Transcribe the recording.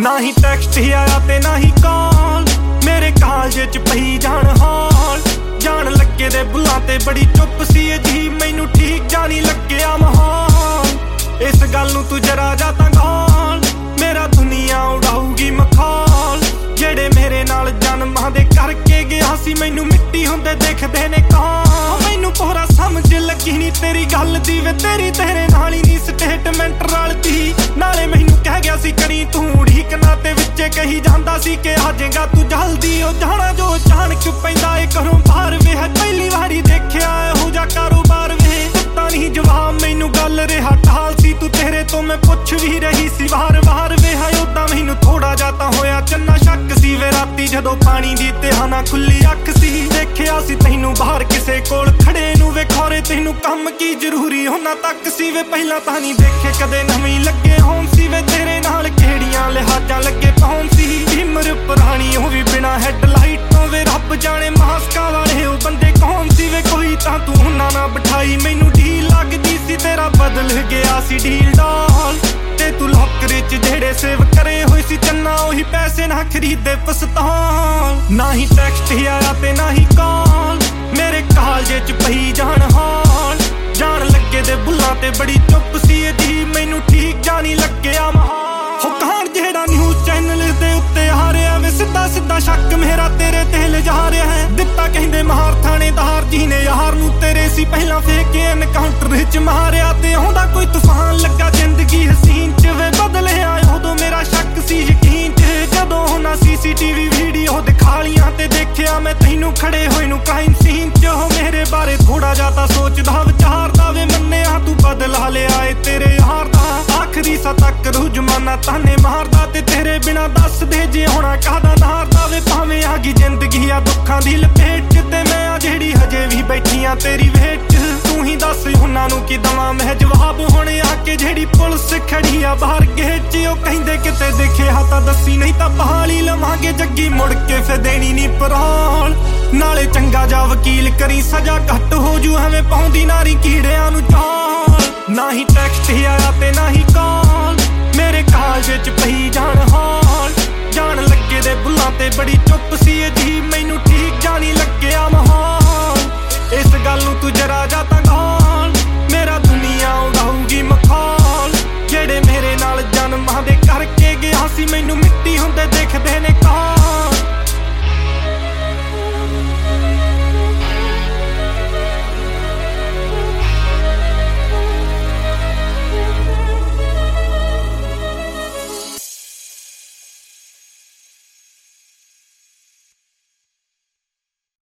ना ही टैक्सट आया ते ना ही कॉल, मेरे कालजे च पई जान हॉल। जान लगे दे बुलां ते बड़ी चुप सी जी, मैनू ठीक जानी लग्या माहौल। इस गल नूं तू जरा जा तां गौल, मेरा दुनिया उड़ाऊगी मखौल। जेड़े मेरे नाल जन्मां दे करके गया सी, मैनू मिट्टी हुंदे देखदे ने कौन। मैनू पूरा समझ लगी नी तेरी गल दी वे, तेरी तेरे नाल ही नी स्टेटमेंट रलदी। नाले मैनू कह गया सी करी तू उड़ीक ना, ते विचे कही जांदा सी कि आ जाएगा तू जल्दी। ओ जाना जो अचानक पैंदा ए घरों बाहर वे, पहली वारी देखिया इहो जा कारोबार वे। दित्ता नहीं जवाब मैनू गल रिहा ढाल सी, तू तेरे तो मैं पुछ भी रही सी वार वार वे। हाय उदां मैनू थोड़ा जा तां होया चन्ना शक सी वे, राती जदों पानी दी तिहाना खुली अख सी। देखिया सी तैनू बाहर किसे कोल खड़े नू वे, खौरे तैनू कम की जरूरी होना तक सी वे। पहिला तां नहीं देखे कदे नवीं लगे होण सी वे, तेरे नाल किहड़ियां लिहाजां लगे कौन सी। हिमर पुरानी हो भी बिना हैडलाइट तो वे, रब जाने मास्का वाले ओ बंदे कौन सी वे। कोई तां तू हुन्ना ना बिठाई, मैनू ढील लगदी सी तेरा बदल गया सी डील डॉल। ते तू लॉकर च जेड़े सेव करे होए सी चन्ना, ओही पैसे ना खरीदे पिस्तौल। ना ही टैक्सट आया ते ना ही कॉल, मेरे कालजे च पई जान हॉल। जान लगे दे बुलां ते बड़ी चुप सी जी, मैनू ठीक जानी लग्या माहौल। हो कहां जेड़ा न्यूज़ चैनल दे उत्ते आ रिहा वे, सिद्धा सिद्धा शक मेरा तेरे ते लिजा रिहा है। दित्ता कहंदे मार थानेदार जी ने यार नू तेरे सी, पहला फेक एनकाउंटर च मारिया ते आउंदा कोई तूफान लगा जिंदगी हसीन च वे। बदले आए उदों मेरा शक सी यकीन च, जदों होना CCTV वीडियो दिखा लियां ते देखिया मैं तैनू खड़े होए नू क्राइम सीन च। हो मेरे बारे थोड़ा जा तां सोचदा विचारदा वे, मन्निया तू बदला लिया ए तेरे यार दा। आखरी सा तक रू जमाना ताने मारदा, ते तेरे बिना दस दे जे होना काहदा नारदा वे। भावें आ गई जिंदगी आ दुखां दी लपेट च, ते मैं आ जेड़ी हजे भी बैठी आ तेरी वेट च। तू ही दस उन्हां नू कि दवां मैं जवाब, हुणे आके जेड़ी पुलिस खड़ी आ बाहर गेट च। ओ कहिंदे किते दिखिया तां दसी, नहीं तां बहाल ही लवांगे जग्गी, मुड़ के फिर देनी नी परौल। नाले चंगा जा वकील करी, सजा घट हो जू एवें पाउंदी नारी कीड़ियां नू चौल। ना ही टैक्सट आया ते ना ही कॉल, मेरे कालजे च पई जान हॉल। जान लगे दे बुलां ते बड़ी चुप सी जी, मैनू ठीक